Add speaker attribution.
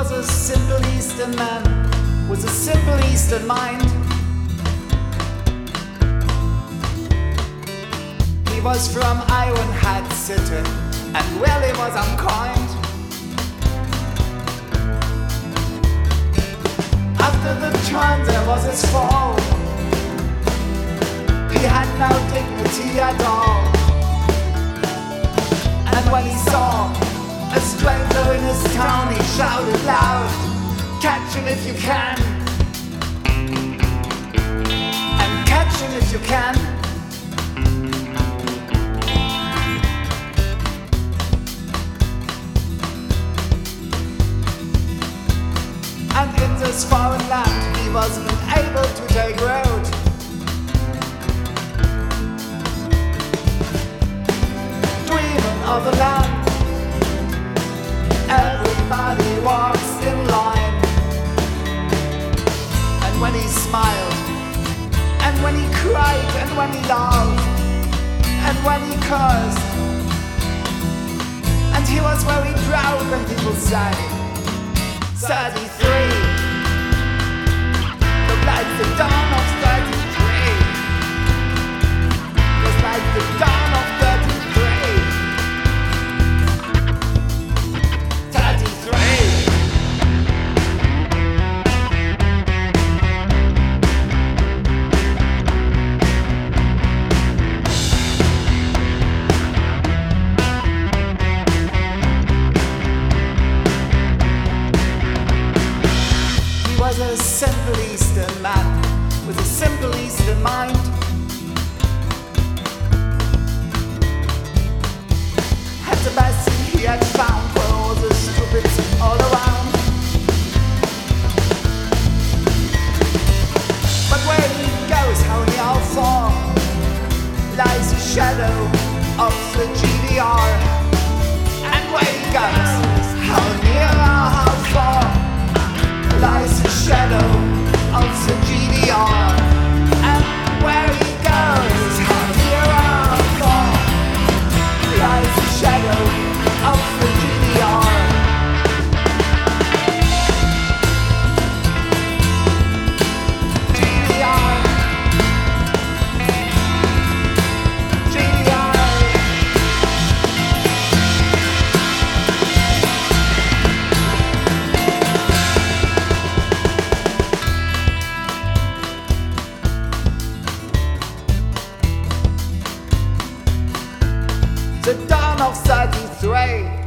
Speaker 1: was a simple Eastern man, with a simple Eastern mind. He was from Iron Hat City, and well, he was unkind. After the time there was his fall, he had no dignity at all. And when he saw a stranger in his town, he shouted loud, "Catch him if you can, and catch him if you can." And in this foreign land he wasn't able to take road. Dreaming of a land everybody walks in line. And when he smiled, and when he cried, and when he laughed, and when he cursed, and he was very proud when people say 33, looked like the dawn of 33, was like the dawn of 33. 33. He was a simple Eastern man with a simple Eastern mind. Had the best thing he had found for all the stupids all around. But where he goes, how far, lies the shadow of the GDR. And where he goes, how near or how far, lies the shadow of the GDR. And where he goes, how near or how far, lies the shadow of the GDR. GDR. GDR. The dawn of 33.